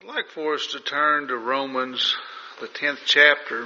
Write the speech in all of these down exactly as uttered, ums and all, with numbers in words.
I'd like for us to turn to Romans, the tenth chapter.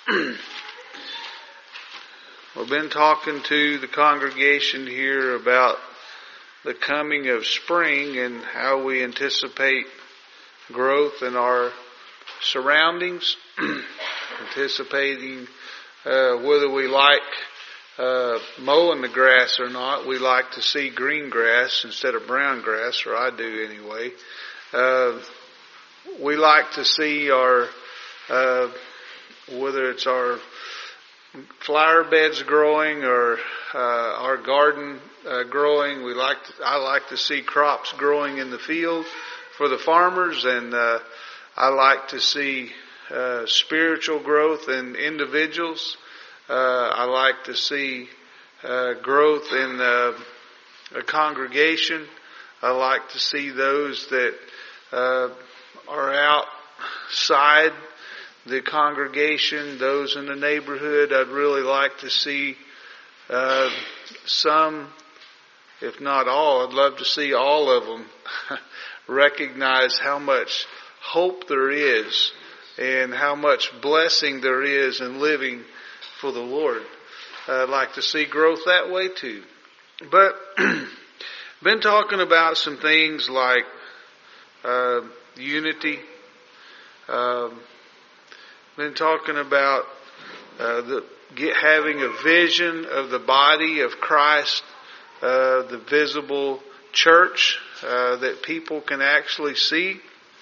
We've been talking to the congregation here about the coming of spring and how we anticipate growth in our surroundings, anticipating uh, whether we like uh, mowing the grass or not. We like to see green grass instead of brown grass, or I do anyway. Uh, we like to see our, uh, whether it's our flower beds growing or uh, our garden uh, growing. We like to, I like to see crops growing in the field for the farmers, and uh, I like to see uh, spiritual growth in individuals. Uh, I like to see uh, growth in uh, a congregation. I like to see those that uh, are outside the congregation, those in the neighborhood. I'd really like to see uh, some, if not all, I'd love to see all of them recognize how much hope there is and how much blessing there is in living for the Lord. I'd like to see growth that way too. But been talking about some things like uh, unity. Um, been talking about uh, the get, having a vision of the body of Christ, uh, the visible church uh, that people can actually see.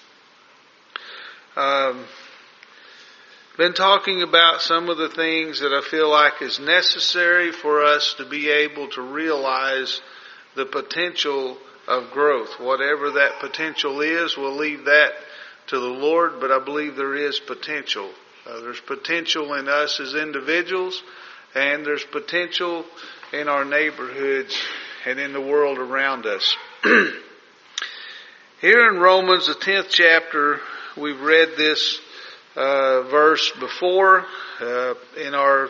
Um, been talking about some of the things that I feel like is necessary for us to be able to realize the potential of growth. Whatever that potential is, we'll leave that to the Lord, but I believe there is potential. Uh, there's potential in us as individuals, and there's potential in our neighborhoods and in the world around us. Here in Romans, the tenth chapter, we've read this uh, verse before uh, in our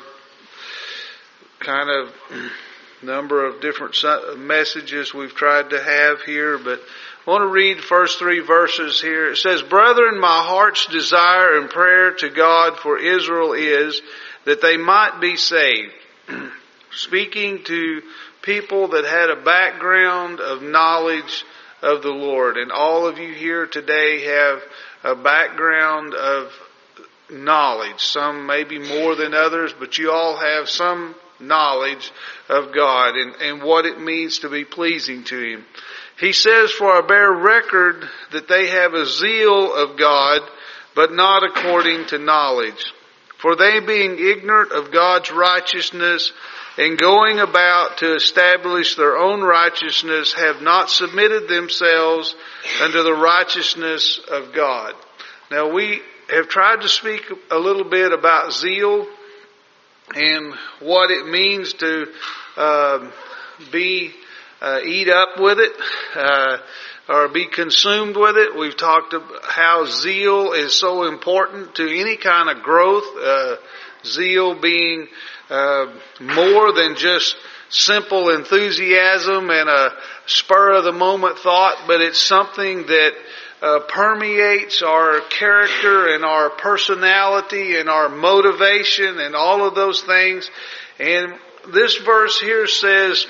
kind of number of different messages we've tried to have here, but I want to read the first three verses here. It says, "Brethren, my heart's desire and prayer to God for Israel is that they might be saved." Speaking to people that had a background of knowledge of the Lord. And all of you here today have a background of knowledge. Some maybe more than others, but you all have some knowledge of God and, and what it means to be pleasing to Him. He says, "For I bear record that they have a zeal of God, but not according to knowledge. For they, being ignorant of God's righteousness and going about to establish their own righteousness, have not submitted themselves unto the righteousness of God." Now, we have tried to speak a little bit about zeal and what it means to uh, be Uh, eat up with it, uh, or be consumed with it. We've talked about how zeal is so important to any kind of growth. Uh, zeal being uh, more than just simple enthusiasm and a spur of the moment thought, but it's something that uh, permeates our character and our personality and our motivation and all of those things. And this verse here says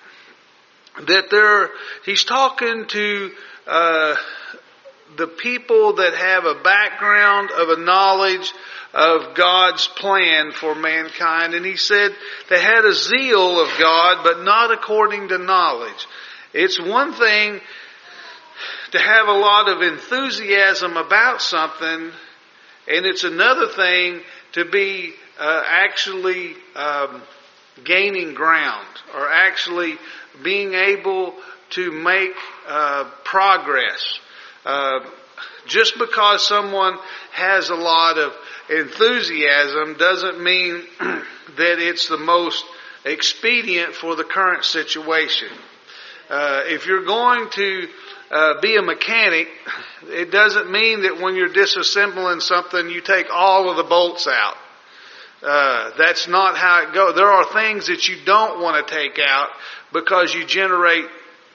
that there, he's talking to uh, the people that have a background of a knowledge of God's plan for mankind. And he said they had a zeal of God, but not according to knowledge. It's one thing to have a lot of enthusiasm about something, and it's another thing to be uh, actually um, gaining ground, or actually being able to make uh, progress. Uh, just because someone has a lot of enthusiasm doesn't mean that it's the most expedient for the current situation. Uh, if you're going to uh, be a mechanic, it doesn't mean that when you're disassembling something you take all of the bolts out. Uh, that's not how it goes. There are things that you don't want to take out because you generate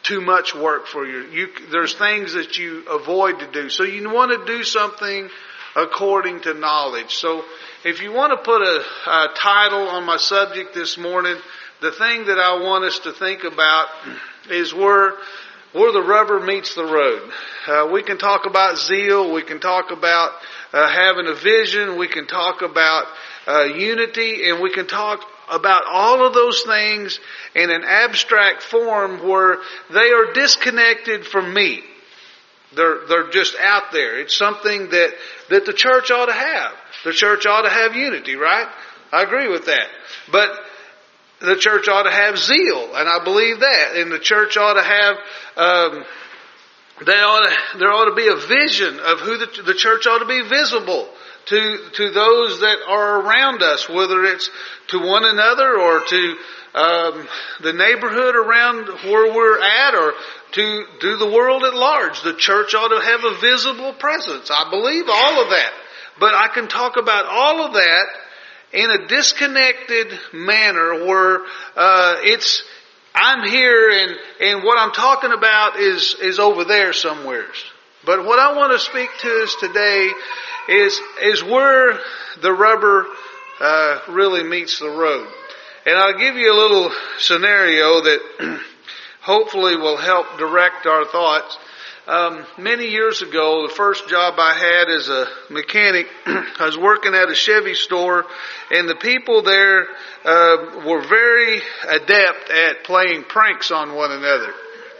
too much work for you. You there's things that you avoid to do. So you want to do something according to knowledge. So if you want to put a, a title on my subject this morning, the thing that I want us to think about is where where the rubber meets the road. Uh, we can talk about zeal. We can talk about uh, having a vision. We can talk about uh, unity, and we can talk about all of those things in an abstract form where they are disconnected from me. They're, they're just out there. It's something that, that the church ought to have. The church ought to have unity, right? I agree with that. But the church ought to have zeal, and I believe that. And the church ought to have, um, they ought to, there ought to be a vision of who the, the church ought to be visible to, to those that are around us, whether it's to one another or to um, the neighborhood around where we're at, or to, to the world at large. The church ought to have a visible presence. I believe all of that. But I can talk about all of that in a disconnected manner where uh, it's I'm here and, and what I'm talking about is, is over there somewhere. But what I want to speak to us today is is where the rubber uh, really meets the road. And I'll give you a little scenario that hopefully will help direct our thoughts. Um, many years ago, the first job I had as a mechanic, I was working at a Chevy store, and the people there uh, were very adept at playing pranks on one another.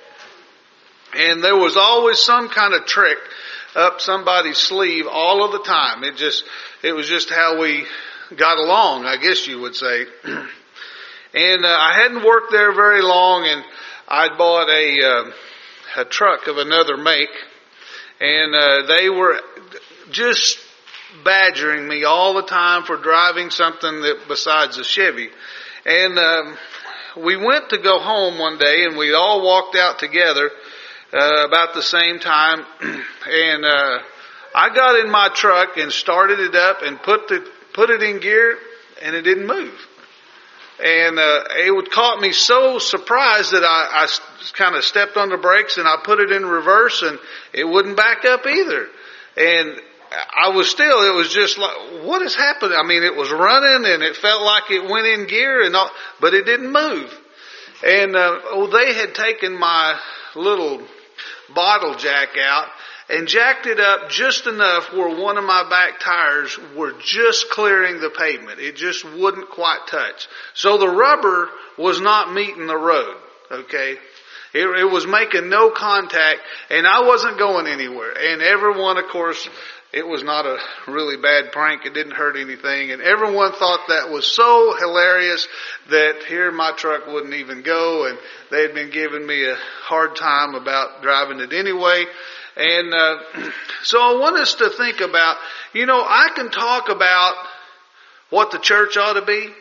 And there was always some kind of trick up somebody's sleeve all of the time. It just, it was just how we got along, I guess you would say. And uh, I hadn't worked there very long, and I'd bought a uh, a truck of another make, and uh, they were just badgering me all the time for driving something that besides a Chevy. And um, we went to go home one day, and we all walked out together uh, about the same time, and uh, I got in my truck and started it up and put the put it in gear, and it didn't move. And uh, it would caught me so surprised that I, I kind of stepped on the brakes and I put it in reverse, and it wouldn't back up either. And I was still, it was just like, what has happened? I mean, it was running and it felt like it went in gear, and all, but it didn't move. And uh, oh, they had taken my little bottle jack out and jacked it up just enough where one of my back tires were just clearing the pavement. It just wouldn't quite touch. So the rubber was not meeting the road, okay? It, it was making no contact, and I wasn't going anywhere. And everyone, of course, it was not a really bad prank. It didn't hurt anything. And everyone thought that was so hilarious that here my truck wouldn't even go, and they had been giving me a hard time about driving it anyway. And uh, so I want us to think about, you know, I can talk about what the church ought to be.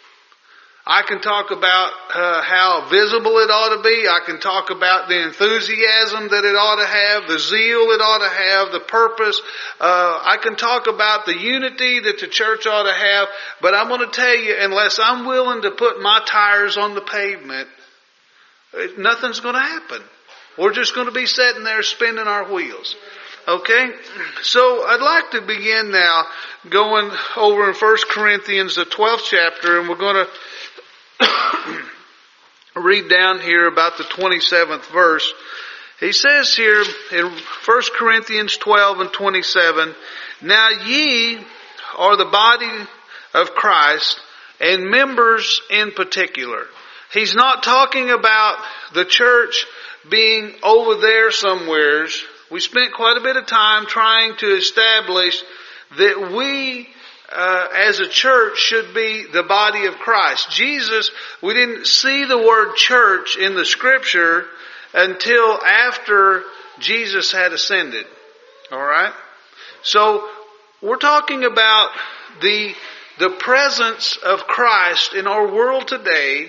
I can talk about uh, how visible it ought to be. I can talk about the enthusiasm that it ought to have, the zeal it ought to have, the purpose. Uh, I can talk about the unity that the church ought to have. But I'm going to tell you, unless I'm willing to put my tires on the pavement, nothing's going to happen. We're just going to be sitting there spinning our wheels. Okay? So I'd like to begin now going over in First Corinthians, the twelfth chapter, and we're going to read down here about the twenty-seventh verse. He says here in First Corinthians twelve and twenty-seven, "Now ye are the body of Christ, and members in particular." He's not talking about the church being over there somewheres. We spent quite a bit of time trying to establish that we uh, as a church should be the body of Christ. Jesus, we didn't see the word church in the scripture until after Jesus had ascended. Alright? So, we're talking about the, the presence of Christ in our world today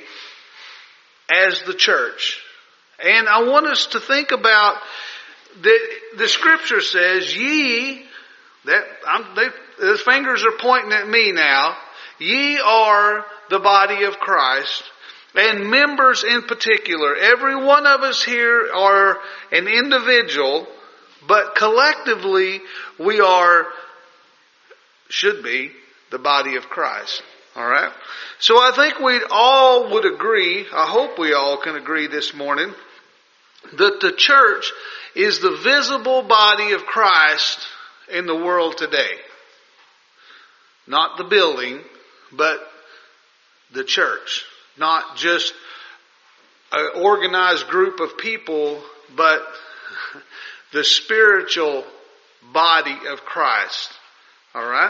as the church. And I want us to think about that the scripture says, ye, that I'm, they, the fingers are pointing at me now, ye are the body of Christ, and members in particular. Every one of us here are an individual, but collectively we are, should be, the body of Christ. All right? So I think we all would agree, I hope we all can agree this morning, that the church is the visible body of Christ in the world today. Not the building, but the church. Not just an organized group of people, but the spiritual body of Christ. All right?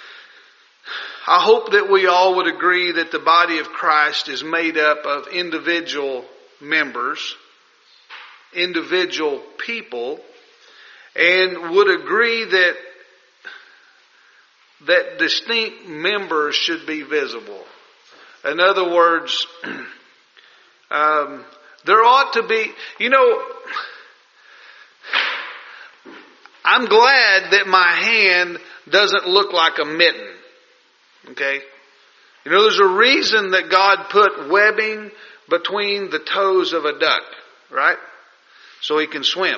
I hope that we all would agree that the body of Christ is made up of individual members, individual people, and would agree that that distinct members should be visible. In other words, um, there ought to be, you know, I'm glad that my hand doesn't look like a mitten. Okay? You know, there's a reason that God put webbing between the toes of a duck, right? So he can swim.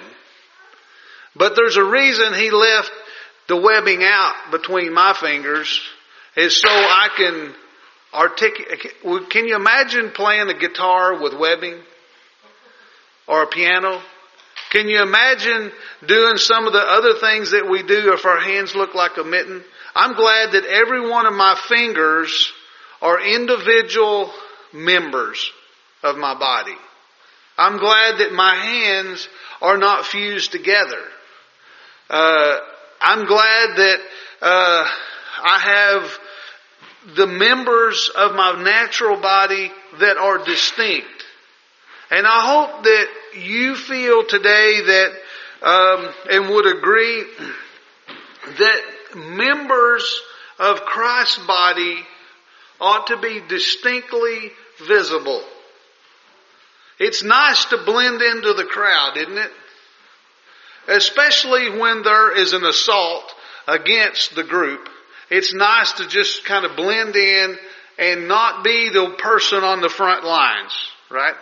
But there's a reason he left the webbing out between my fingers, is so I can articulate. Can you imagine playing a guitar with webbing? Or a piano? Can you imagine doing some of the other things that we do if our hands look like a mitten? I'm glad that every one of my fingers are individual members of my body. I'm glad that my hands are not fused together. Uh, I'm glad that uh, I have the members of my natural body that are distinct. And I hope that you feel today that um, and would agree that members of Christ's body ought to be distinctly visible. It's nice to blend into the crowd, isn't it? Especially when there is an assault against the group. It's nice to just kind of blend in and not be the person on the front lines, right?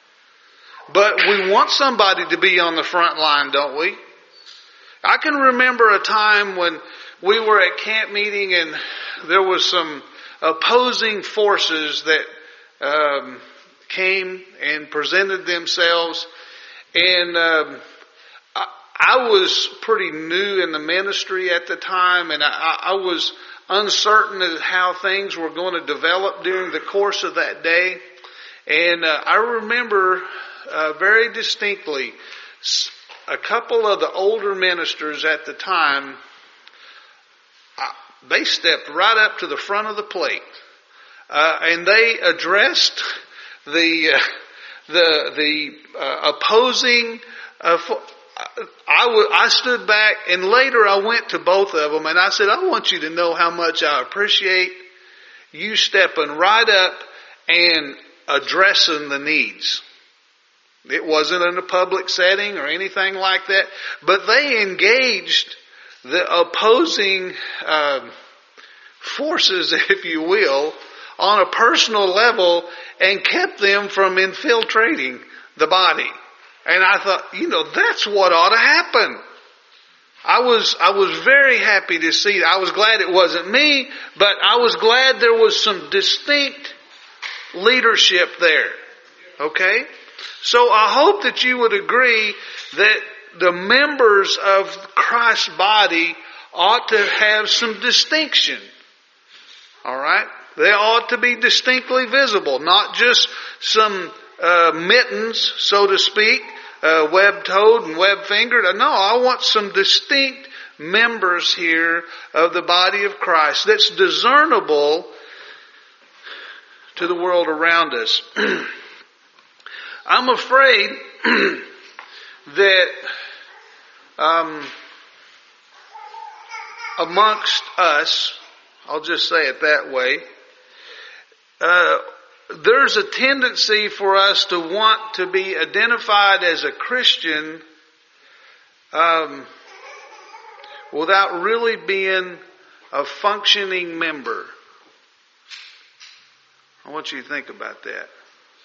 But we want somebody to be on the front line, don't we? I can remember a time when we were at camp meeting and there was some opposing forces that um, came and presented themselves. And um, I, I was pretty new in the ministry at the time, and I, I was uncertain of how things were going to develop during the course of that day. And uh, I remember uh, very distinctly a couple of the older ministers at the time, uh, they stepped right up to the front of the plate. Uh, and they addressed the uh, the the uh, opposing. Uh, I, w- I stood back, and later I went to both of them, and I said, "I want you to know how much I appreciate you stepping right up and addressing the needs." It wasn't in a public setting or anything like that, but they engaged the opposing uh, forces, if you will, on a personal level and kept them from infiltrating the body. And I thought, you know, that's what ought to happen. I was, I was very happy to see it. I was glad it wasn't me, but I was glad there was some distinct leadership there. Okay? So I hope that you would agree that the members of Christ's body ought to have some distinction. All right? They ought to be distinctly visible, not just some uh, mittens, so to speak, uh, web-toed and web-fingered. No, I want some distinct members here of the body of Christ that's discernible to the world around us. I'm afraid that um, amongst us, I'll just say it that way, uh, there's a tendency for us to want to be identified as a Christian um, without really being a functioning member. I want you to think about that.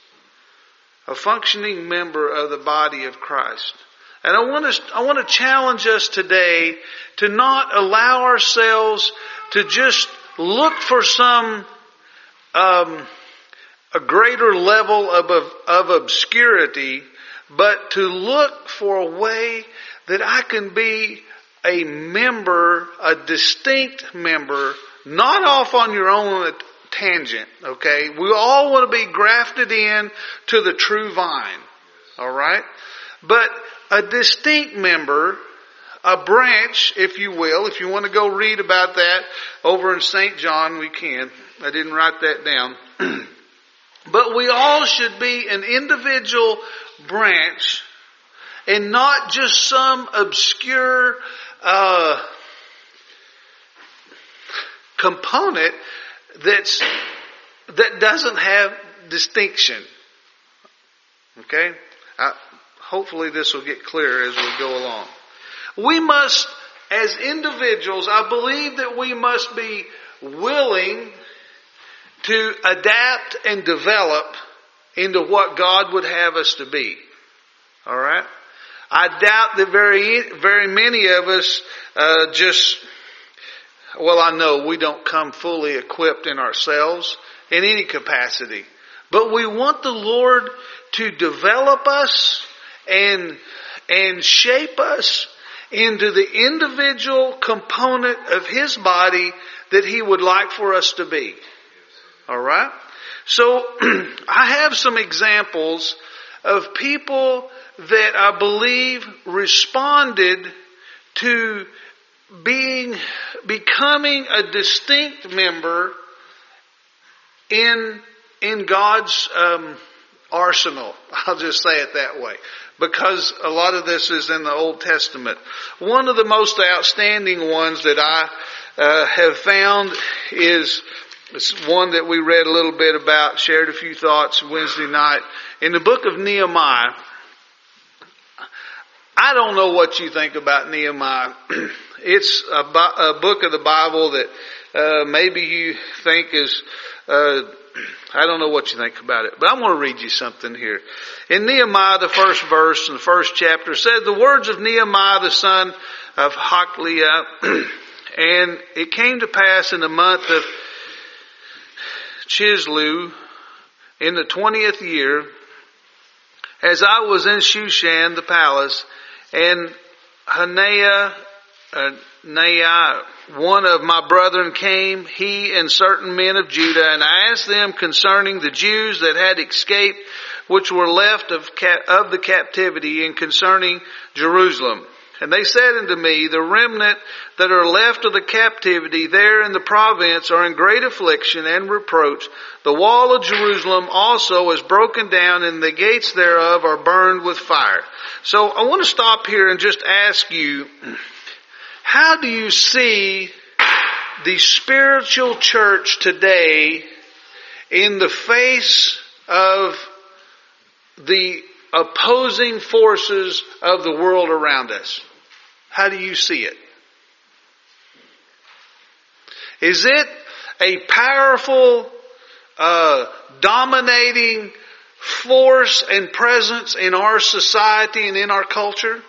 a functioning member of the body of Christ. And I want to, I want to challenge us today to not allow ourselves to just look for some um, a greater level of, of, of obscurity, but to look for a way that I can be a member, a distinct member, not off on your own tangent, okay? We all want to be grafted in to the true vine, all right? But a distinct member, a branch, if you will. If you want to go read about that over in Saint John, we can. I didn't write that down. But we all should be an individual branch and not just some obscure uh, component that's that doesn't have distinction. Okay? I, hopefully this will get clearer as we go along. We must, as individuals, I believe that we must be willing to adapt and develop into what God would have us to be. All right? I doubt that very, very many of us uh, just, well, I know we don't come fully equipped in ourselves in any capacity. But we want the Lord to develop us and, and shape us into the individual component of His body that He would like for us to be. All right? So, I have some examples of people that I believe responded to being, becoming a distinct member in, in God's um, arsenal. I'll just say it that way. Because a lot of this is in the Old Testament. One of the most outstanding ones that I uh, have found is it's one that we read a little bit about, shared a few thoughts Wednesday night. In the book of Nehemiah, I don't know what you think about Nehemiah. It's a, a book of the Bible that uh, maybe you think is, uh, I don't know what you think about it, but I'm going to read you something here. In Nehemiah, the first verse in the first chapter said, the words of Nehemiah, the son of Hachaliah, and it came to pass in the month of Chislev, in the twentieth year, as I was in Shushan, the palace, and Hananiah, uh, Naiah, one of my brethren came, he and certain men of Judah, and I asked them concerning the Jews that had escaped, which were left of, cap- of the captivity, and concerning Jerusalem. And they said unto me, the remnant that are left of the captivity there in the province are in great affliction and reproach. The wall of Jerusalem also is broken down, and the gates thereof are burned with fire. So I want to stop here and just ask you, how do you see the spiritual church today in the face of the opposing forces of the world around us? How do you see it? Is it a powerful, uh, dominating force and presence in our society and in our culture?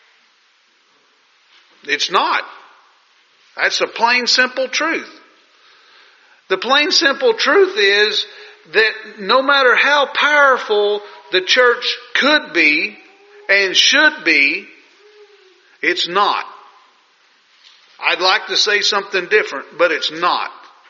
It's not. That's a plain, simple truth. The plain, simple truth is that no matter how powerful the church could be and should be, it's not. I'd like to say something different, but it's not.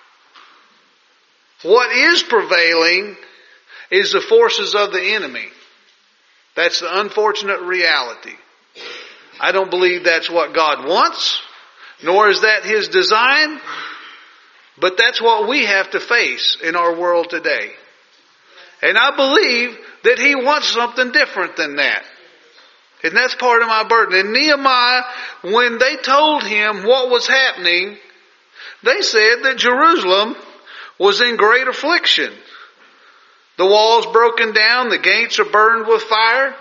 What is prevailing is the forces of the enemy. That's the unfortunate reality. I don't believe that's what God wants, nor is that His design, but that's what we have to face in our world today. And I believe that He wants something different than that. And that's part of my burden. And Nehemiah, when they told him what was happening, they said that Jerusalem was in great affliction. The walls broken down, the gates are burned with fire.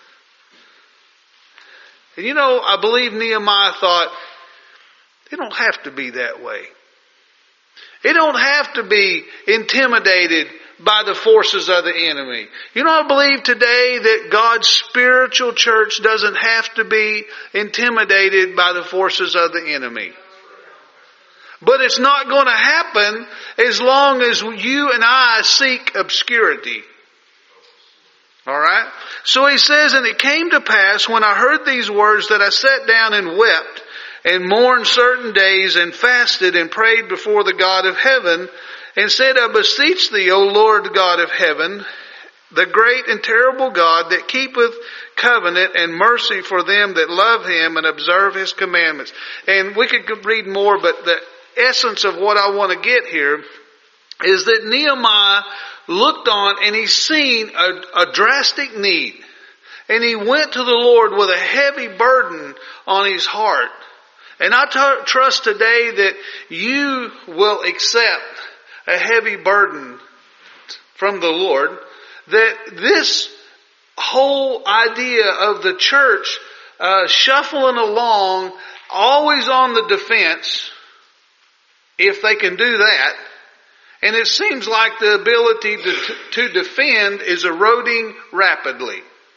And you know, I believe Nehemiah thought, it don't have to be that way. It don't have to be intimidated by the forces of the enemy. You know, I believe today that God's spiritual church doesn't have to be intimidated by the forces of the enemy. But it's not going to happen as long as you and I seek obscurity. Alright? So he says, and it came to pass when I heard these words that I sat down and wept and mourned certain days and fasted and prayed before the God of heaven and said, I beseech thee, O Lord God of heaven, the great and terrible God that keepeth covenant and mercy for them that love him and observe his commandments. And we could read more, but the essence of what I want to get here is that Nehemiah looked on and he's seen a, a drastic need. And he went to the Lord with a heavy burden on his heart. And I t- trust today that you will accept a heavy burden from the Lord. That this whole idea of the church uh, shuffling along, always on the defense, if they can do that, and it seems like the ability to, to defend is eroding rapidly.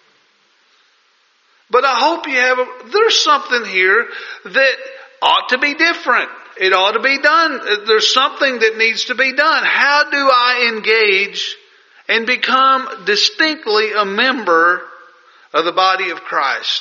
But I hope you have, a, there's something here that ought to be different. It ought to be done. There's something that needs to be done. How do I engage and become distinctly a member of the body of Christ?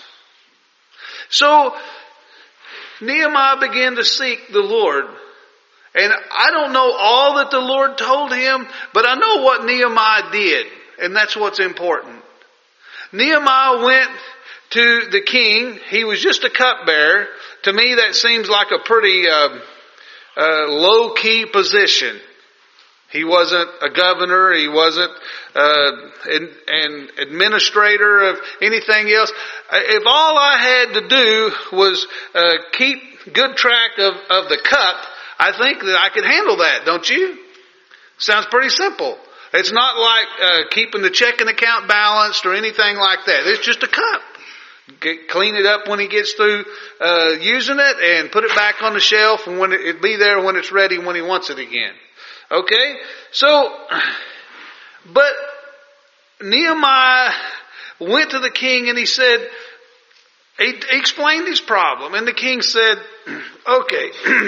So, Nehemiah began to seek the Lord. And I don't know all that the Lord told him, but I know what Nehemiah did. And that's what's important. Nehemiah went to the king. He was just a cupbearer. To me, that seems like a pretty uh, uh, low-key position. He wasn't a governor. He wasn't uh, an, an administrator of anything else. If all I had to do was uh, keep good track of, of the cup, I think that I could handle that, don't you? Sounds pretty simple. It's not like uh, keeping the checking account balanced or anything like that. It's just a cup. Get, clean it up when he gets through uh, using it and put it back on the shelf, and when it, it'll be there when it's ready when he wants it again. Okay? So, but Nehemiah went to the king and he said, he, he explained his problem, and the king said, okay,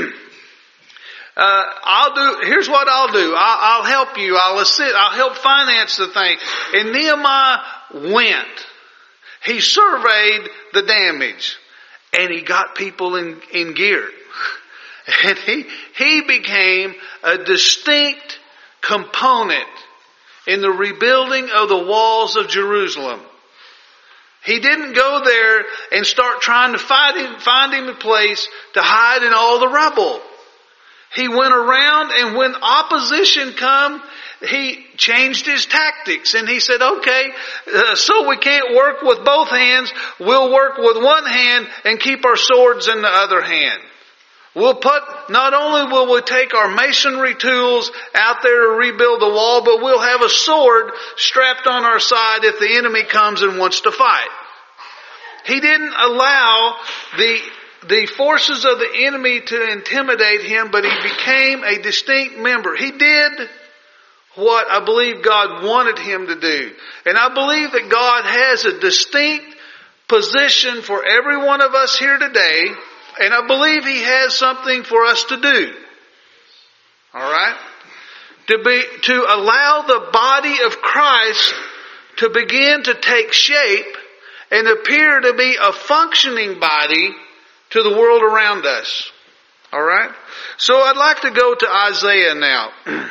Uh, I'll do, here's what I'll do. I'll, I'll help you. I'll assist, I'll help finance the thing. And Nehemiah went. He surveyed the damage. And he got people in, in gear. And he, he became a distinct component in the rebuilding of the walls of Jerusalem. He didn't go there and start trying to find him, find him a place to hide in all the rubble. He went around, and when opposition come, he changed his tactics. And he said, okay, uh, so we can't work with both hands. We'll work with one hand and keep our swords in the other hand. We'll put, not only will we take our masonry tools out there to rebuild the wall, but we'll have a sword strapped on our side if the enemy comes and wants to fight. He didn't allow the the forces of the enemy to intimidate him, but he became a distinct member. He did what I believe God wanted him to do. And I believe that God has a distinct position for every one of us here today, and I believe He has something for us to do. Alright? To be, to allow the body of Christ to begin to take shape and appear to be a functioning body to the world around us. Alright? So I'd like to go to Isaiah now.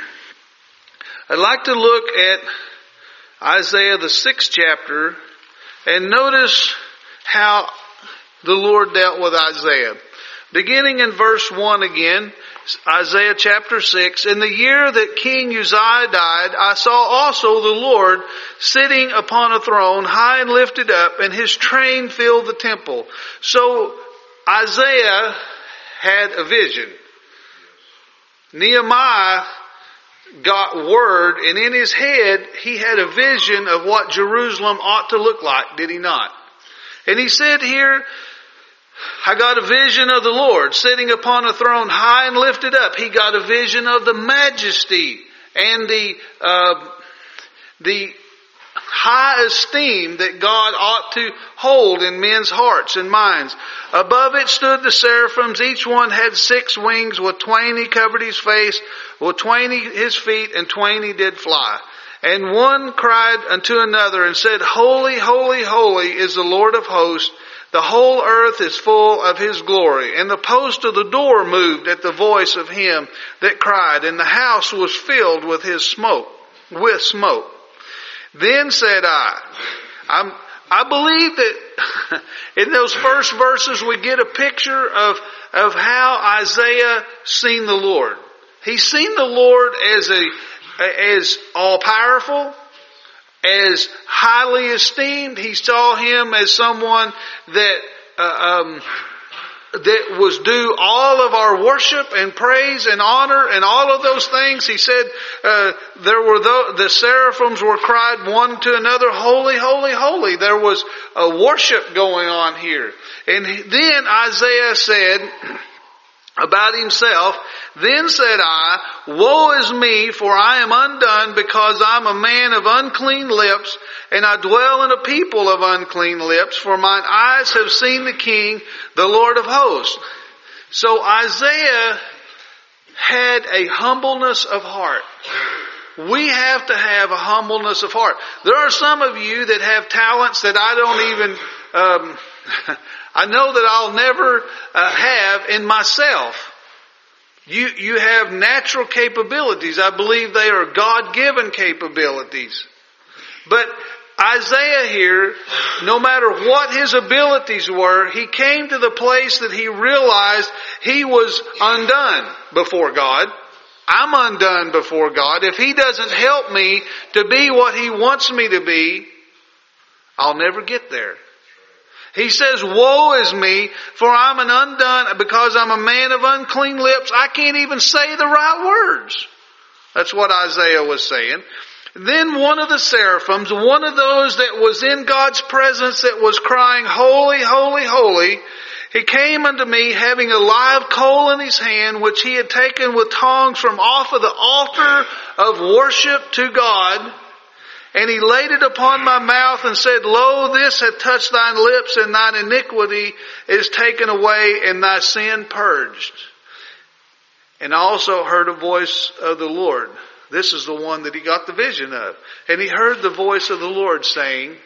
I'd like to look at Isaiah the sixth chapter and notice how the Lord dealt with Isaiah. Beginning in verse one again, Isaiah chapter six, in the year that King Uzziah died, I saw also the Lord sitting upon a throne, high and lifted up, and His train filled the temple. So Isaiah had a vision. Nehemiah got word, and in his head he had a vision of what Jerusalem ought to look like, did he not? And he said here, I got a vision of the Lord sitting upon a throne high and lifted up. He got a vision of the majesty and the uh, the high esteem that God ought to hold in men's hearts and minds. Above it stood the seraphims. Each one had six wings. With twain he covered his face, with twain his feet, and twain he did fly. And one cried unto another and said, Holy, holy, holy is the Lord of hosts. The whole earth is full of His glory. And the post of the door moved at the voice of him that cried, and the house was filled with his smoke, with smoke. Then said I, I'm, I believe that in those first verses we get a picture of, of how Isaiah seen the Lord. He's seen the Lord as a, as all-powerful, as highly esteemed. He saw Him as someone that, uh, um, that was due all of our worship and praise and honor and all of those things. He said uh, there were the, the seraphims were cried one to another, Holy, holy, holy. There was a worship going on here. And then Isaiah said about himself, Then said I, Woe is me, for I am undone, because I'm a man of unclean lips, and I dwell in a people of unclean lips, for mine eyes have seen the King, the Lord of hosts. So Isaiah had a humbleness of heart. We have to have a humbleness of heart. There are some of you that have talents that I don't even, um, I know that I'll never uh, have in myself. You, you have natural capabilities. I believe they are God-given capabilities. But Isaiah here, no matter what his abilities were, he came to the place that he realized he was undone before God. I'm undone before God. If He doesn't help me to be what He wants me to be, I'll never get there. He says, Woe is me, for I'm an undone, because I'm a man of unclean lips. I can't even say the right words. That's what Isaiah was saying. Then one of the seraphims, one of those that was in God's presence that was crying, Holy, holy, holy, he came unto me having a live coal in his hand, which he had taken with tongs from off of the altar of worship to God. And he laid it upon my mouth and said, Lo, this hath touched thine lips, and thine iniquity is taken away, and thy sin purged. And I also heard a voice of the Lord. This is the one that he got the vision of. And he heard the voice of the Lord saying,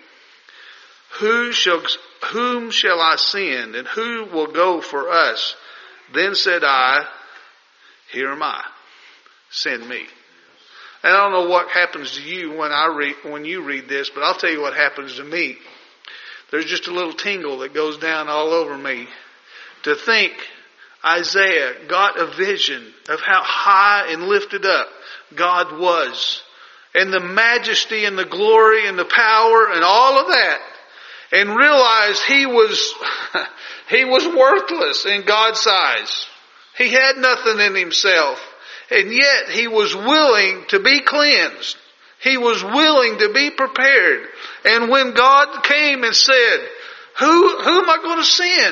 Who shall, whom shall I send, and who will go for us? Then said I, Here am I, send me. And I don't know what happens to you when I read, when you read this, but I'll tell you what happens to me. There's just a little tingle that goes down all over me to think Isaiah got a vision of how high and lifted up God was, and the majesty and the glory and the power and all of that, and realized he was he was worthless in God's eyes. He had nothing in himself. And yet he was willing to be cleansed. He was willing to be prepared. And when God came and said, Who, who am I going to send?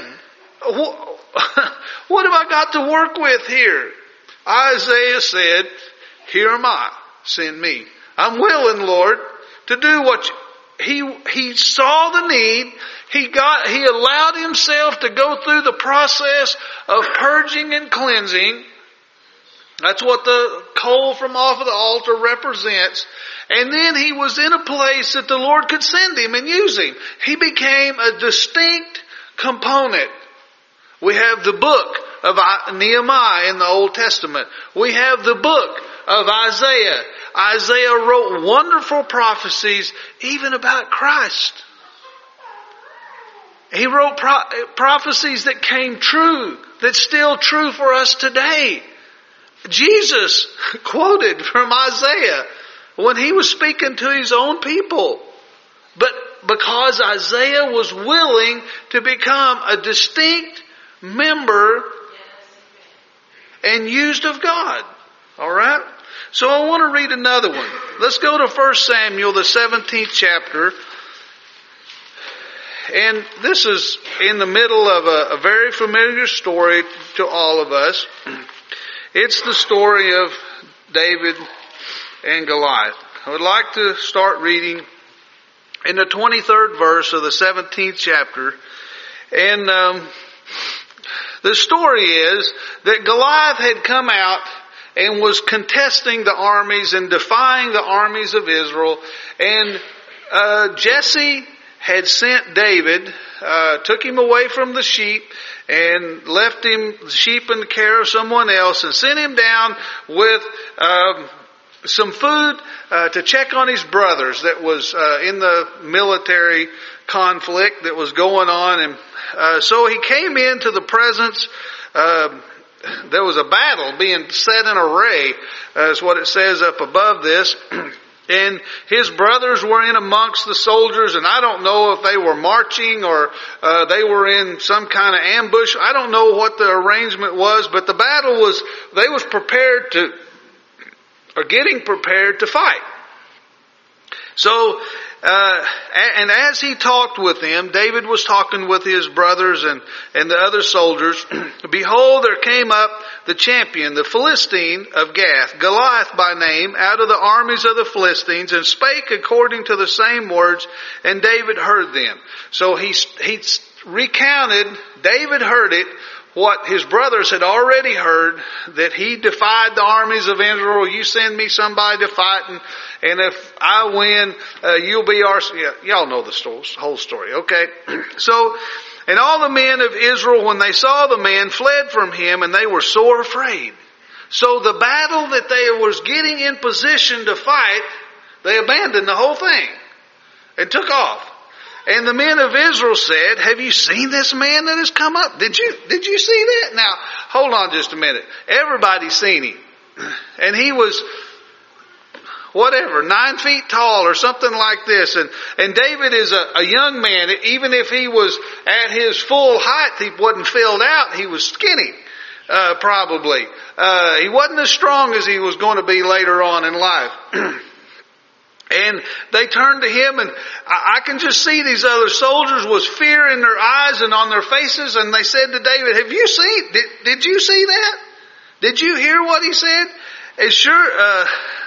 What have I got to work with here? Isaiah said, Here am I, send me. I'm willing, Lord, to do what you, he, he saw the need. He got, he allowed himself to go through the process of purging and cleansing. That's what the coal from off of the altar represents. And then he was in a place that the Lord could send him and use him. He became a distinct component. We have the book of Nehemiah in the Old Testament. We have the book of Isaiah. Isaiah wrote wonderful prophecies even about Christ. He wrote pro- prophecies that came true, that's still true for us today. Jesus quoted from Isaiah when he was speaking to his own people. But because Isaiah was willing to become a distinct member and used of God. Alright? So I want to read another one. Let's go to First Samuel, the seventeenth chapter. And this is in the middle of a, a very familiar story to all of us. It's the story of David and Goliath. I would like to start reading in the twenty-third verse of the seventeenth chapter. And um, the story is that Goliath had come out and was contesting the armies and defying the armies of Israel. And uh, Jesse had sent David, uh, took him away from the sheep and left him the sheep in the care of someone else, and sent him down with um, some food uh, to check on his brothers that was uh, in the military conflict that was going on. And uh, so he came into the presence. Uh, there was a battle being set in array, uh, is what it says up above this. And his brothers were in amongst the soldiers, and I don't know if they were marching or uh, they were in some kind of ambush. I don't know what the arrangement was, but the battle was, they was prepared to, or getting prepared to fight. So, uh, and as he talked with them, David was talking with his brothers and, and the other soldiers. Behold, there came up the champion, the Philistine of Gath, Goliath by name, out of the armies of the Philistines, and spake according to the same words, and David heard them. So he, he recounted, David heard it, what his brothers had already heard, that he defied the armies of Israel. You send me somebody to fight, and, and if I win, uh, you'll be our... Yeah, y'all know the story, whole story, okay? So, and all the men of Israel, when they saw the man, fled from him, and they were sore afraid. So the battle that they was getting in position to fight, they abandoned the whole thing and took off. And the men of Israel said, have you seen this man that has come up? Did you, did you see that? Now, hold on just a minute. Everybody's seen him. And he was, whatever, nine feet tall or something like this. And, and David is a, a young man. Even if he was at his full height, he wasn't filled out. He was skinny, uh, probably. Uh, he wasn't as strong as he was going to be later on in life. And they turned to him, and I can just see these other soldiers was fear in their eyes and on their faces. And they said to David, have you seen, did, did you see that? Did you hear what he said? And sure, uh,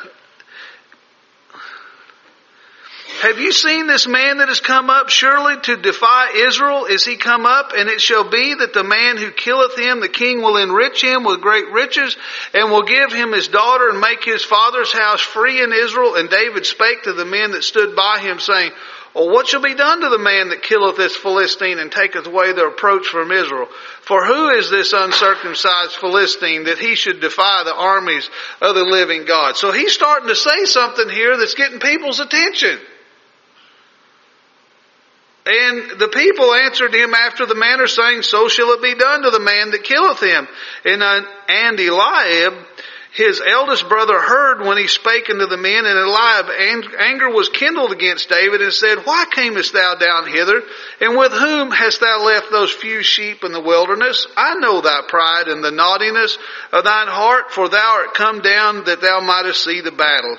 have you seen this man that has come up surely to defy Israel? Is he come up? And it shall be that the man who killeth him, the king will enrich him with great riches, and will give him his daughter, and make his father's house free in Israel. And David spake to the men that stood by him, saying, well, what shall be done to the man that killeth this Philistine, and taketh away the reproach from Israel? For who is this uncircumcised Philistine, that he should defy the armies of the living God? So he's starting to say something here that's getting people's attention. And the people answered him after the manner, saying, so shall it be done to the man that killeth him. And, uh, and Eliab, his eldest brother, heard when he spake unto the men. And Eliab, anger was kindled against David, and said, why camest thou down hither? And with whom hast thou left those few sheep in the wilderness? I know thy pride and the naughtiness of thine heart, for thou art come down that thou mightest see the battle.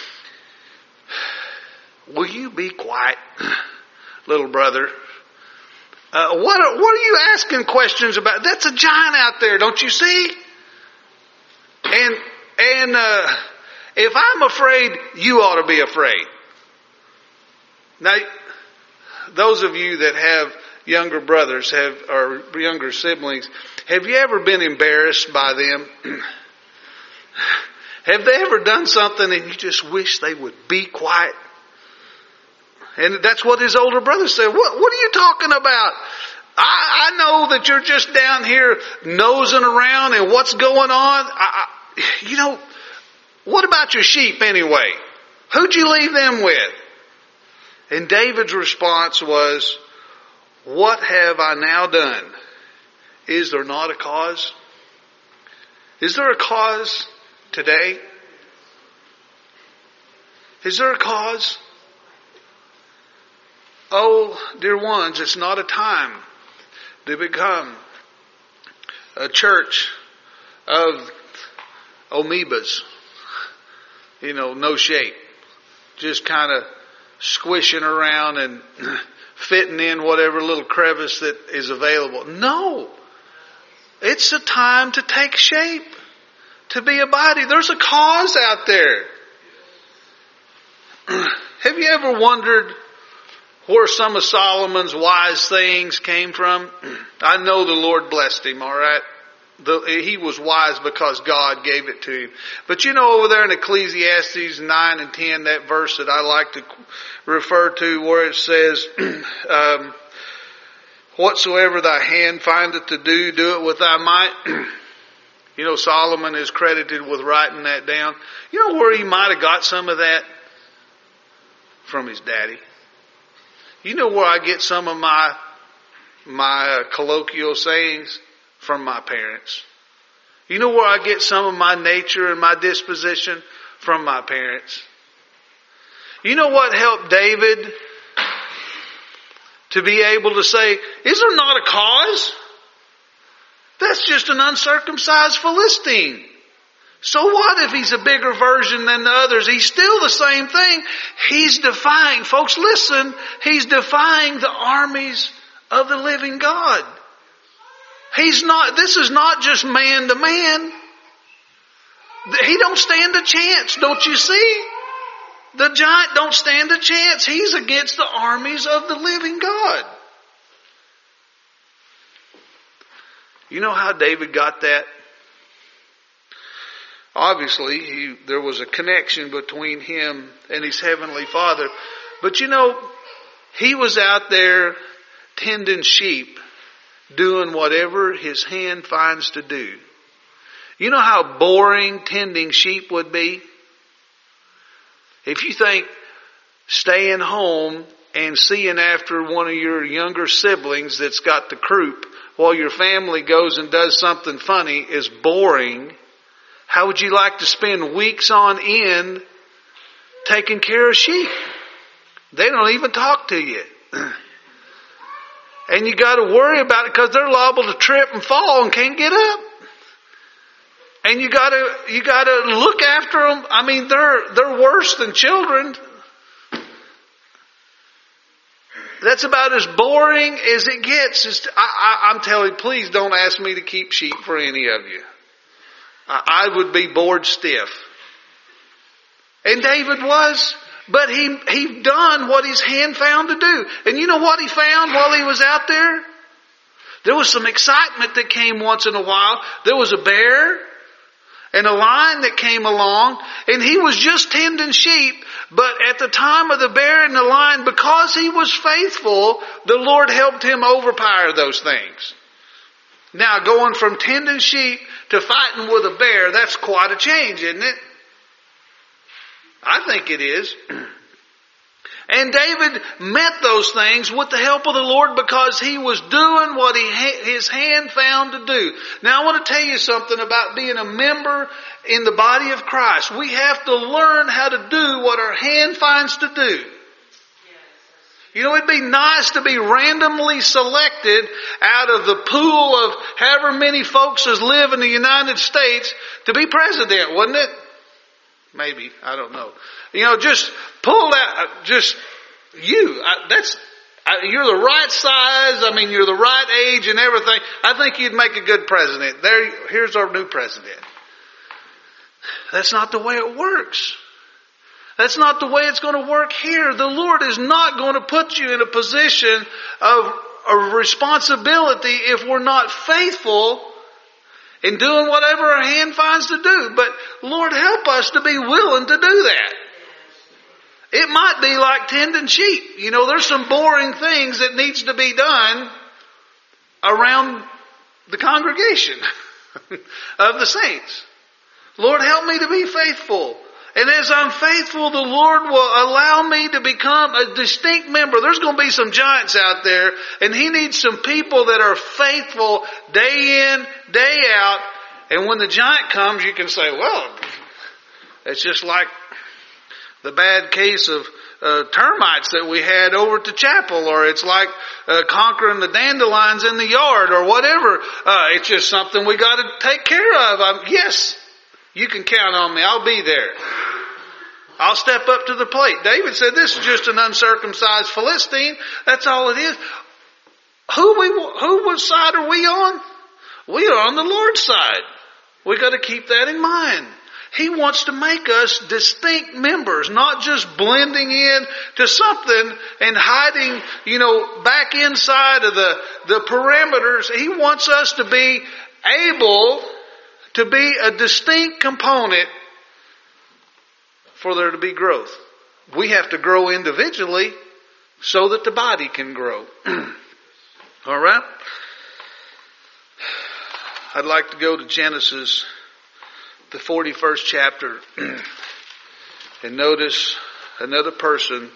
Will you be quiet, little brother? Uh, what are, what are you asking questions about? That's a giant out there, don't you see? And and uh, if I'm afraid, you ought to be afraid. Now, those of you that have younger brothers have or younger siblings, have you ever been embarrassed by them? Have they ever done something and you just wish they would be quiet? And that's what his older brother said. What, what are you talking about? I, I know that you're just down here nosing around and what's going on. I, I, you know, what about your sheep anyway? Who'd you leave them with? And David's response was, what have I now done? Is there not a cause? Is there a cause today? Is there a cause? Oh, dear ones, it's not a time to become a church of amoebas. You know, no shape. Just kind of squishing around and fitting in whatever little crevice that is available. No. It's a time to take shape. To be a body. There's a cause out there. have you ever wondered where some of Solomon's wise sayings came from? I know the Lord blessed him, all right? The, he was wise because God gave it to him. But you know over there in Ecclesiastes nine and ten, that verse that I like to refer to where it says, um, whatsoever thy hand findeth to do, do it with thy might. You know, Solomon is credited with writing that down. You know where he might have got some of that? From his daddy. You know where I get some of my my uh, colloquial sayings? From my parents. You know where I get some of my nature and my disposition? From my parents. You know what helped David to be able to say, is there not a cause? That's just an uncircumcised Philistine. So what if he's a bigger version than the others? He's still the same thing. He's defying, folks listen, he's defying the armies of the living God. He's not, this is not just man to man. He don't stand a chance, don't you see? The giant don't stand a chance. He's against the armies of the living God. You know how David got that? Obviously, he, there was a connection between him and his heavenly Father. But you know, he was out there tending sheep, doing whatever his hand finds to do. You know how boring tending sheep would be? If you think staying home and seeing after one of your younger siblings that's got the croup while your family goes and does something funny is boring, how would you like to spend weeks on end taking care of sheep? They don't even talk to you. And you got to worry about it because they're liable to trip and fall and can't get up. And you got to you got to look after them. I mean, they're they're worse than children. That's about as boring as it gets. It's, I, I, I'm telling you, please don't ask me to keep sheep for any of you. I, I would be bored stiff. And David was. But he he done what his hand found to do. And you know what he found while he was out there? There was some excitement that came once in a while. There was a bear and a lion that came along. And he was just tending sheep. But at the time of the bear and the lion, because he was faithful, the Lord helped him overpower those things. Now going from tending sheep to fighting with a bear, that's quite a change, isn't it? I think it is. And David met those things with the help of the Lord because he was doing what he, his hand found to do. Now I want to tell you something about being a member in the body of Christ. We have to learn how to do what our hand finds to do. You know, it'd be nice to be randomly selected out of the pool of however many folks as live in the United States to be president, wouldn't it? Maybe. I don't know. You know, just pull that, just you. I, that's, I, you're the right size. I mean, you're the right age and everything. I think you'd make a good president. There, here's our new president. That's not the way it works. That's not the way it's going to work here. The Lord is not going to put you in a position of, of responsibility if we're not faithful in doing whatever our hand finds to do. But Lord, help us to be willing to do that. It might be like tending sheep. You know, there's some boring things that needs to be done around the congregation of the saints. Lord, help me to be faithful. And as I'm faithful, the Lord will allow me to become a distinct member. There's going to be some giants out there, and He needs some people that are faithful day in, day out. And when the giant comes, you can say, well, it's just like the bad case of uh, termites that we had over at the chapel, or it's like uh, conquering the dandelions in the yard, or whatever. Uh, it's just something we got to take care of. I'm, yes, you can count on me. I'll be there. I'll step up to the plate. David said, this is just an uncircumcised Philistine. That's all it is. Who we, who what side are we on? We are on the Lord's side. We got to keep that in mind. He wants to make us distinct members, not just blending in to something and hiding, you know, back inside of the, the perimeters. He wants us to be able to be a distinct component for there to be growth. We have to grow individually so that the body can grow. All right? I'd like to go to Genesis, the forty-first chapter, and notice another person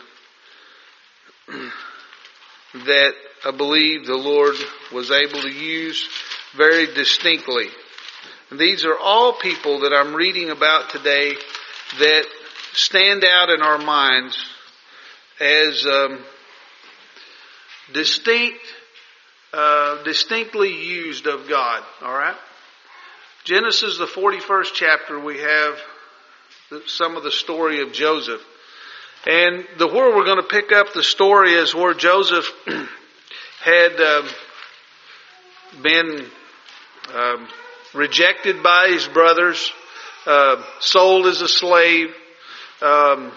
that I believe the Lord was able to use very distinctly. And these are all people that I'm reading about today that stand out in our minds as um, distinct, uh, distinctly used of God. All right. Genesis, the forty-first chapter, we have some of the story of Joseph, and the where we're going to pick up the story is where Joseph had um, been um, rejected by his brothers, uh, sold as a slave. Um,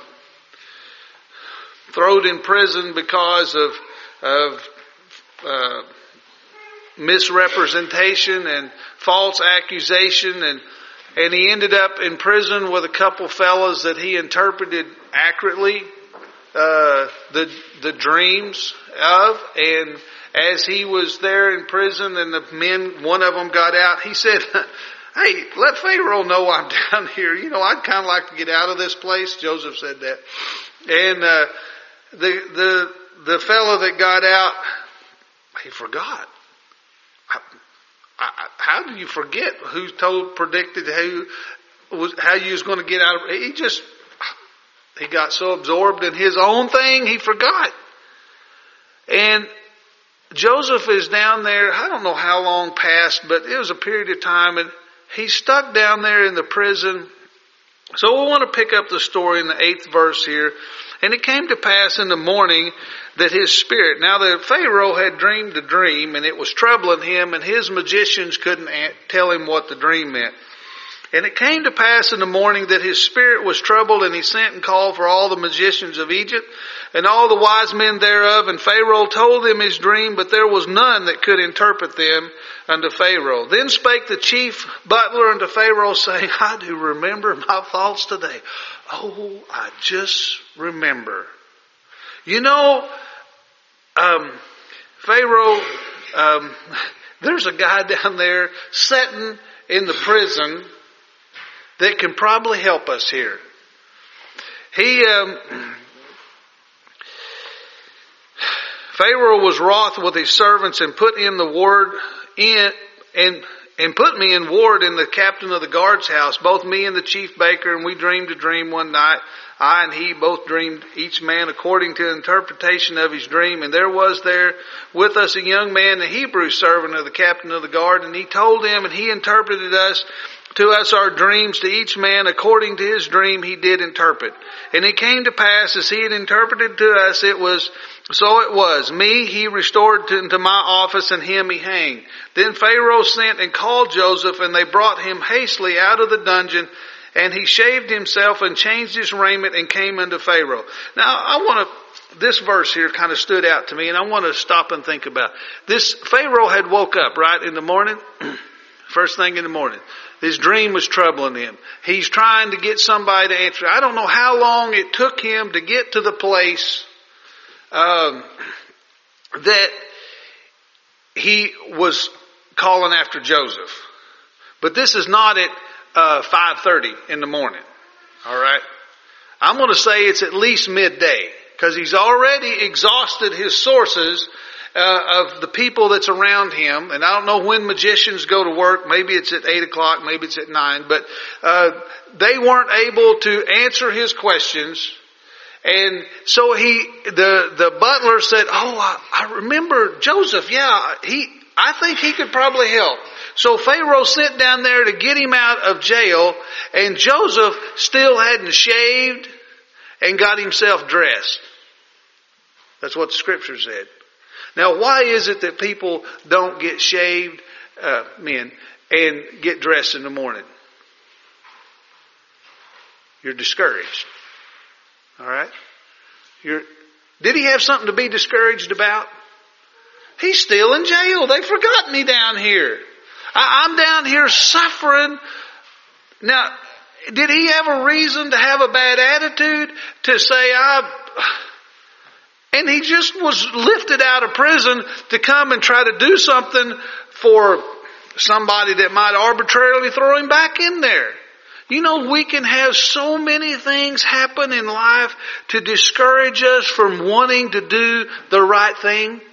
thrown in prison because of of uh, misrepresentation and false accusation, and and he ended up in prison with a couple fellas that he interpreted accurately uh, the the dreams of. And as he was there in prison, and the men, one of them got out, he said, "Hey, let Pharaoh know I'm down here. You know, I'd kind of like to get out of this place." Joseph said that. And uh, the the the fellow that got out, he forgot. I, I, how do you forget who told, predicted who was, how you was going to get out of it? He just, he got so absorbed in his own thing, he forgot. And Joseph is down there, I don't know how long passed, but it was a period of time, and he's stuck down there in the prison. So we want to pick up the story in the eighth verse here. And it came to pass in the morning that his spirit, now the Pharaoh had dreamed a dream, and it was troubling him, and his magicians couldn't tell him what the dream meant. And it came to pass in the morning that his spirit was troubled, and he sent and called for all the magicians of Egypt and all the wise men thereof. And Pharaoh told them his dream, but there was none that could interpret them unto Pharaoh. Then spake the chief butler unto Pharaoh, saying, I do remember my thoughts today. Oh, I just remember. You know, um, Pharaoh, um, there's a guy down there sitting in the prison that can probably help us here. He, um, Pharaoh was wroth with his servants and put in the ward in, and, and put me in ward in the captain of the guard's house, both me and the chief baker, and we dreamed a dream one night. I and he both dreamed, each man according to the interpretation of his dream. And there was there with us a young man, a Hebrew servant of the captain of the guard, and he told him, and he interpreted us to us our dreams, to each man according to his dream he did interpret. And it came to pass, as he had interpreted to us, it was so it was. Me he restored to, into my office, and him he hanged. Then Pharaoh sent and called Joseph, and they brought him hastily out of the dungeon, and he shaved himself and changed his raiment and came unto Pharaoh. Now I want to, this verse here kind of stood out to me, and I want to stop and think about this. Pharaoh had woke up right in the morning, first thing in the morning. His dream was troubling him. He's trying to get somebody to answer. I don't know how long it took him to get to the place um, that he was calling after Joseph. But this is not at uh, five thirty in the morning. All right? I'm going to say it's at least midday, because he's already exhausted his sources Uh, of the people that's around him. And I don't know when magicians go to work. Maybe it's at eight o'clock, maybe it's at nine. But uh, they weren't able to answer his questions. And so he, the the butler said, oh, I, I remember Joseph. Yeah, he. I think he could probably help. So Pharaoh sent down there to get him out of jail. And Joseph still hadn't shaved and got himself dressed. That's what the scripture said. Now, why is it that people don't get shaved, uh, men, and get dressed in the morning? you're discouraged. All right? You're, did he have something to be discouraged about? He's still in jail. They forgot me down here. I, I'm down here suffering. Now, did he have a reason to have a bad attitude? To say, I... And he just was lifted out of prison to come and try to do something for somebody that might arbitrarily throw him back in there. You know, we can have so many things happen in life to discourage us from wanting to do the right thing.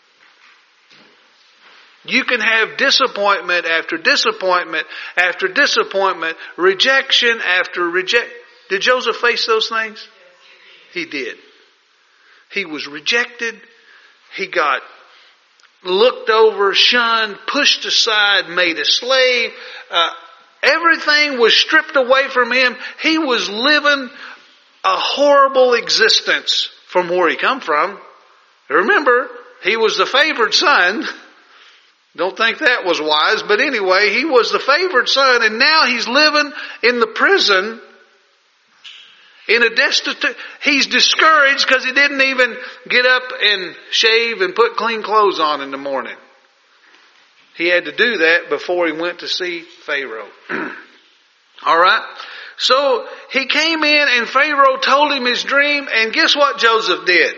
You can have disappointment after disappointment after disappointment, rejection after reject. Did Joseph face those things? He did. He was rejected. He got looked over, shunned, pushed aside, made a slave. Uh, everything was stripped away from him. He was living a horrible existence from where he come from. Remember, he was the favored son. Don't think that was wise, but anyway, he was the favored son, and now he's living in the prison. In a destitute, he's discouraged because he didn't even get up and shave and put clean clothes on in the morning. He had to do that before he went to see Pharaoh. All right. So he came in and Pharaoh told him his dream, and guess what Joseph did?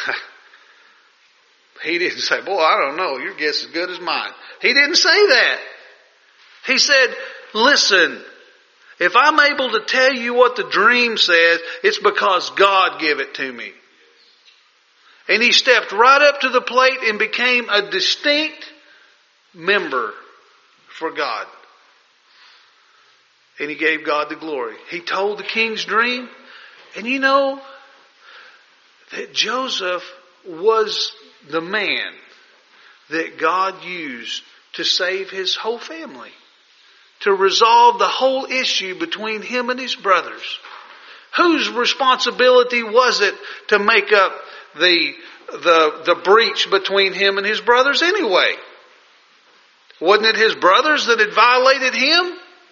He didn't say, boy, I don't know. Your guess is as good as mine. He didn't say that. He said, listen, if I'm able to tell you what the dream says, it's because God gave it to me. And he stepped right up to the plate and became a distinct member for God. And he gave God the glory. He told the king's dream. And you know that Joseph was the man that God used to save his whole family. To resolve the whole issue between him and his brothers. Whose responsibility was it to make up the, the, the breach between him and his brothers anyway? Wasn't it his brothers that had violated him?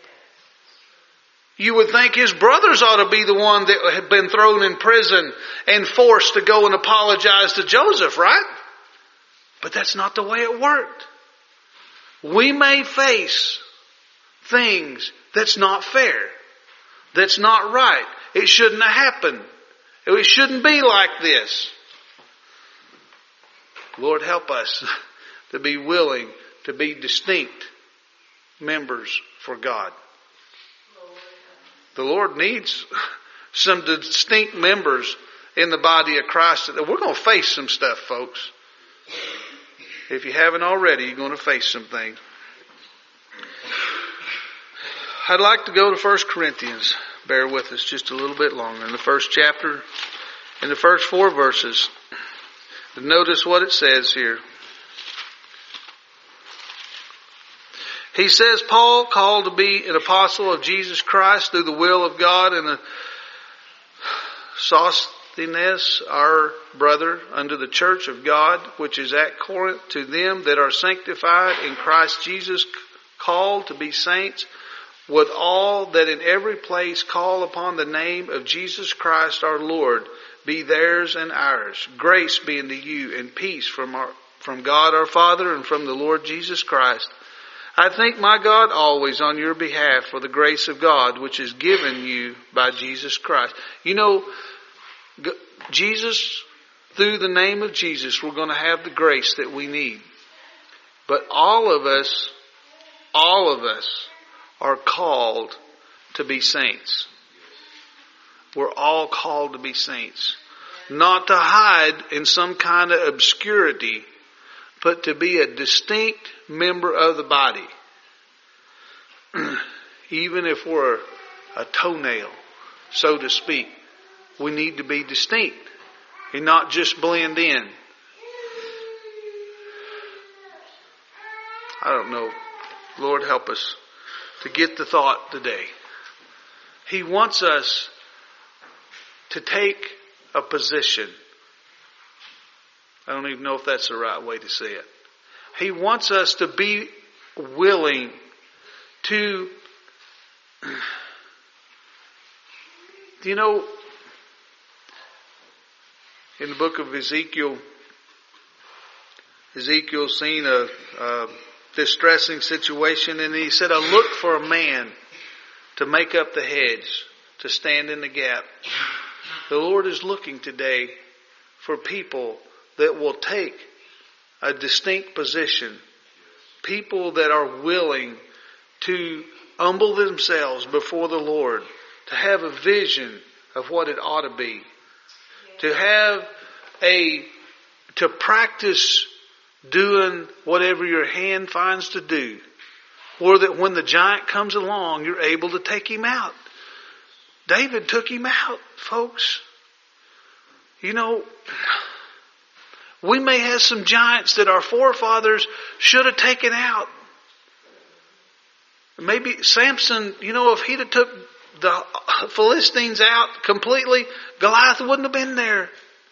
You would think his brothers ought to be the one that had been thrown in prison and forced to go and apologize to Joseph, right? But that's not the way it worked. We may face things that's not fair, that's not right. It shouldn't have happened. It shouldn't be like this. Lord, help us to be willing to be distinct members for God. The Lord needs some distinct members in the body of Christ. We're going to face some stuff, folks. If you haven't already, you're going to face some things. I'd like to go to First Corinthians. Bear with us just a little bit longer. In the first chapter, in the first four verses, notice what it says here. He says, Paul, called to be an apostle of Jesus Christ through the will of God, and the Sosthenes, our brother, unto the church of God, which is at Corinth, to them that are sanctified in Christ Jesus, called to be saints, would all that in every place call upon the name of Jesus Christ our Lord be theirs and ours. Grace be unto you and peace from our, from God our Father and from the Lord Jesus Christ. I thank my God always on your behalf for the grace of God which is given you by Jesus Christ. You know, Jesus, through the name of Jesus, we're going to have the grace that we need. But all of us, all of us, are called to be saints. We're all called to be saints. Not to hide in some kind of obscurity, but to be a distinct member of the body. Even if we're a toenail, so to speak, we need to be distinct and not just blend in. I don't know. Lord, help us to get the thought today. He wants us to take a position. I don't even know if that's the right way to say it. He wants us to be willing to You know, in the book of Ezekiel, Ezekiel seen a, a distressing situation, and he said, I looked for a man to make up the hedge, to stand in the gap. The Lord is looking today for people that will take a distinct position. People that are willing to humble themselves before the Lord, to have a vision of what it ought to be, to have a, to practice doing whatever your hand finds to do, or that when the giant comes along, you're able to take him out. David took him out, folks. You know, we may have some giants that our forefathers should have taken out. Maybe Samson, you know, if he'd have took the Philistines out completely, Goliath wouldn't have been there.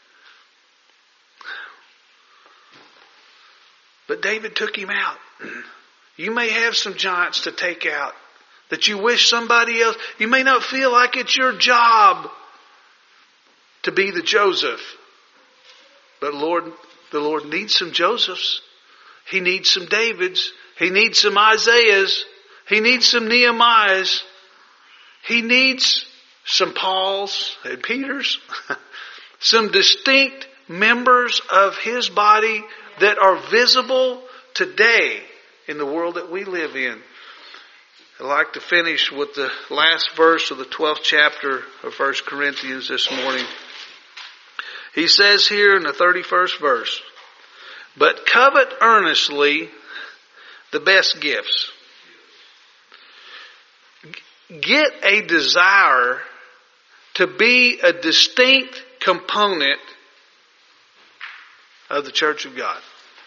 But David took him out. You may have some giants to take out that you wish somebody else. You may not feel like it's your job to be the Joseph. But Lord, the Lord needs some Josephs. He needs some Davids. He needs some Isaiahs. He needs some Nehemiahs. He needs some Pauls and Peters. Some distinct members of His body that are visible today in the world that we live in. I'd like to finish with the last verse of the twelfth chapter of First Corinthians this morning. He says here in the thirty-first verse, but covet earnestly the best gifts. Get a desire to be a distinct component of the church of God.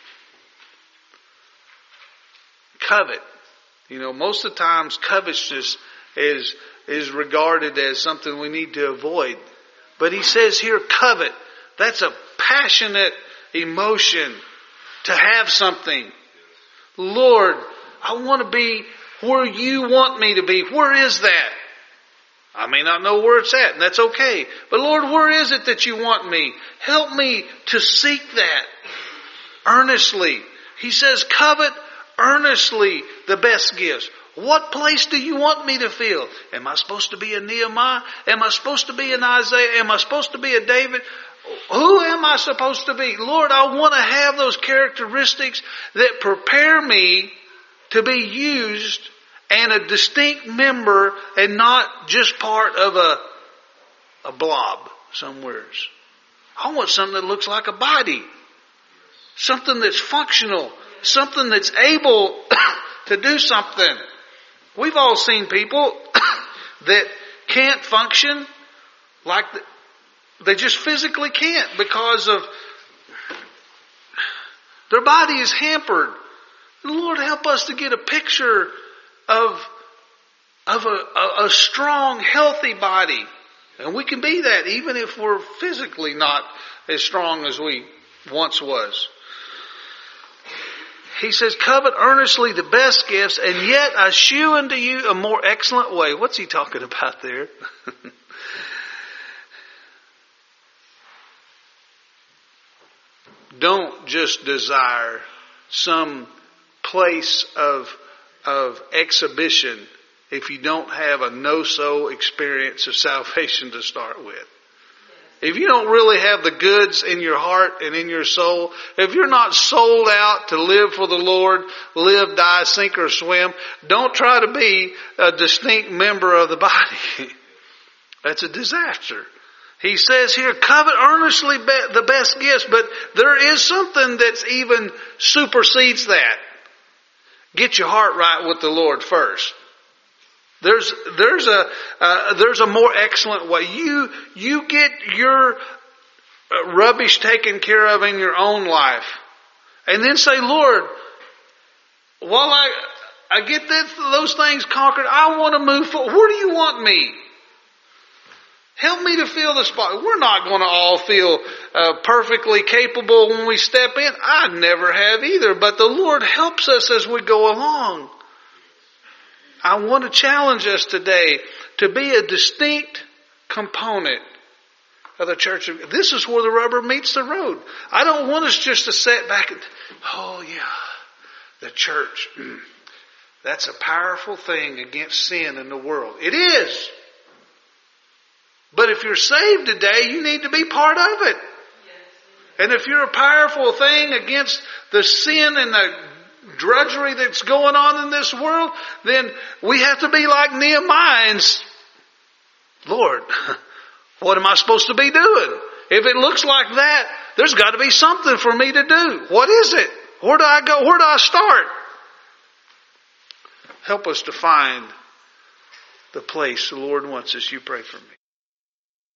Covet. You know, most of the times covetousness is, is regarded as something we need to avoid. But he says here, covet. That's a passionate emotion to have something. Lord, I want to be where you want me to be. Where is that? I may not know where it's at, and that's okay. But Lord, where is it that you want me? Help me to seek that earnestly. He says, covet earnestly the best gifts. What place do you want me to fill? Am I supposed to be a Nehemiah? Am I supposed to be an Isaiah? Am I supposed to be a David? Who am I supposed to be? Lord, I want to have those characteristics that prepare me to be used and a distinct member and not just part of a, a blob somewheres. I want something that looks like a body. Something that's functional. Something that's able to do something. We've all seen people that can't function like the, they just physically can't because of their body is hampered. Lord, help us to get a picture of, of a, a, a strong, healthy body. And we can be that even if we're physically not as strong as we once was. He says, covet earnestly the best gifts, and yet I shew unto you a more excellent way. What's he talking about there? Don't just desire some place of, of exhibition if you don't have a no-so experience of salvation to start with. If you don't really have the goods in your heart and in your soul, if you're not sold out to live for the Lord, live, die, sink or swim, don't try to be a distinct member of the body. That's a disaster. He says here, covet earnestly the best gifts, but there is something that's even supersedes that. Get your heart right with the Lord first. There's there's a uh, there's a more excellent way. You you get your rubbish taken care of in your own life, and then say, Lord, while I I get this, those things conquered, I want to move forward. Where do you want me? Help me to fill the spot. We're not going to all feel uh, perfectly capable when we step in. I never have either, but the Lord helps us as we go along. I want to challenge us today to be a distinct component of the church. This is where the rubber meets the road. I don't want us just to sit back and, oh yeah, the church. That's a powerful thing against sin in the world. It is. But if you're saved today, you need to be part of it. And if you're a powerful thing against the sin and the drudgery that's going on in this world, then we have to be like Nehemiah and, Lord, what am I supposed to be doing? If it looks like that, there's got to be something for me to do. What is it? Where do I go? Where do I start? Help us to find the place the Lord wants us. You pray for me.